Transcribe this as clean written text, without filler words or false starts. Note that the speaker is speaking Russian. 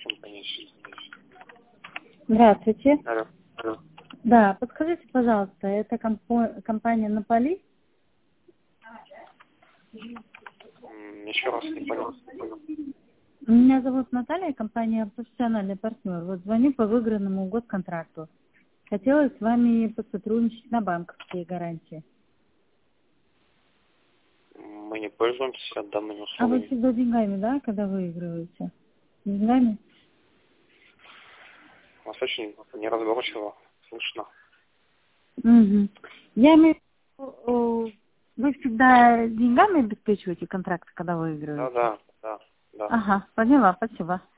Здравствуйте. Алло. Алло. Да, подскажите, пожалуйста, это компания Наполи? Еще раз не понял. Меня зовут Наталья, компания «Профессиональный партнер». Вот звоню по выигранному госконтракту. Хотела с вами посотрудничать на банковские гарантии. Мы не пользуемся данными А вы услугами. всегда деньгами, да, когда выигрываете? Деньгами? Вас очень неразборчиво слышно. Угу. Я имею в виду, вы всегда деньгами обеспечиваете контракты, когда выигрываете? Да. Ага, поняла, спасибо.